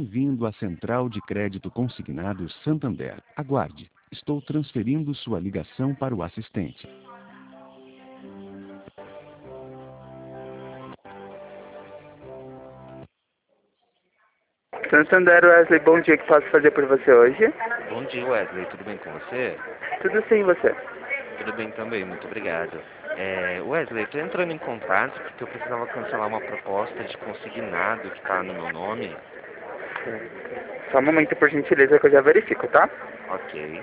Bem-vindo à Central de Crédito Consignado Santander. Aguarde. Estou transferindo sua ligação para o assistente. Santander, Wesley, bom dia, o que posso fazer por você hoje? Bom dia, Wesley. Tudo bem com você? Tudo sim, você? Tudo bem também, muito obrigado. Wesley, estou entrando em contato porque eu precisava cancelar uma proposta de consignado que está no meu nome. Só um momento, por gentileza, que eu já verifico, tá? Ok.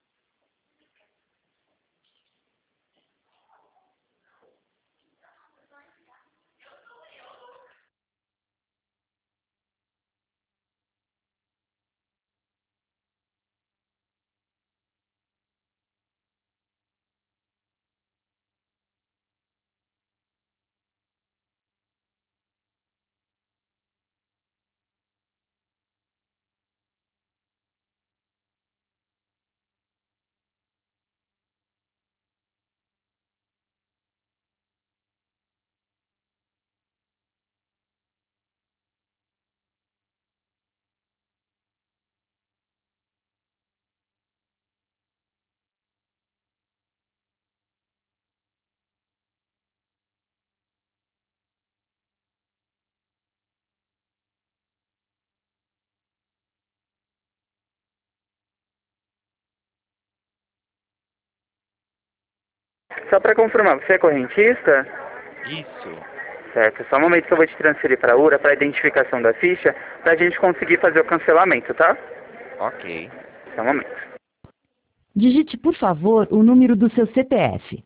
Só para confirmar, você é correntista? Isso. Certo, só um momento que eu vou te transferir para a URA para identificação da ficha, para a gente conseguir fazer o cancelamento, tá? Ok. Só um momento. Digite, por favor, o número do seu CPF.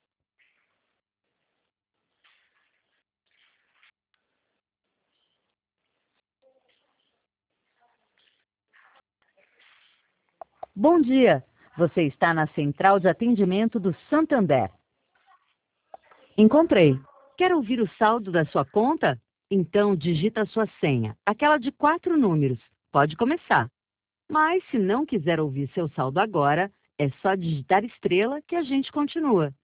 Bom dia. Você está na Central de Atendimento do Santander. Encontrei. Quer ouvir o saldo da sua conta? Então digita a sua senha, aquela de 4 números. Pode começar. Mas se não quiser ouvir seu saldo agora, é só digitar estrela que a gente continua.